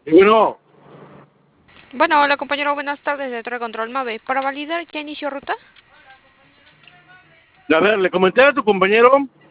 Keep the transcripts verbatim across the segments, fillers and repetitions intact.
Y bueno, Bueno, hola compañero, buenas tardes de Torre Control Mave. Para validar, ¿ya inició ruta? a ver, le comenté a tu compañero,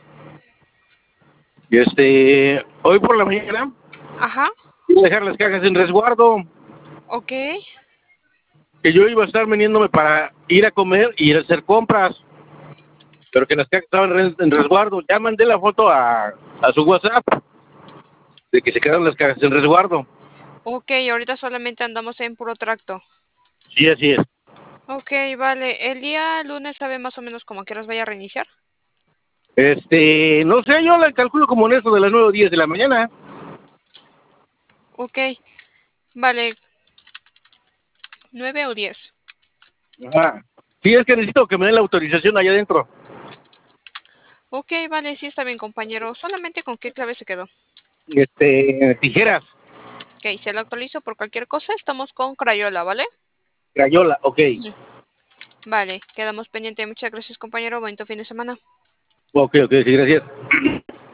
este, hoy por la mañana, Ajá, iba a dejar las cajas en resguardo, ok, que yo iba a estar veniéndome para ir a comer y ir a hacer compras, pero que las cajas estaban en en resguardo. Ya mandé la foto a, a su WhatsApp de que se quedaron las cajas en resguardo. ok, ahorita solamente andamos en puro tracto. Sí, así es. Ok, vale, el día lunes sabe más o menos como que horas vaya a reiniciar. Este, no sé, yo la calculo como en eso de las nueve o diez de la mañana. Ok, vale, nueve o diez. Ajá. Sí, es que necesito que me den la autorización allá adentro. Ok, vale, sí está bien compañero, solamente con qué clave se quedó. Este, tijeras, Ok, se lo actualizo por cualquier cosa, estamos con Crayola, ¿vale? crayola, ok. Mm. Vale, quedamos pendientes. Muchas gracias compañero, bonito fin de semana. Ok, ok, sí, gracias.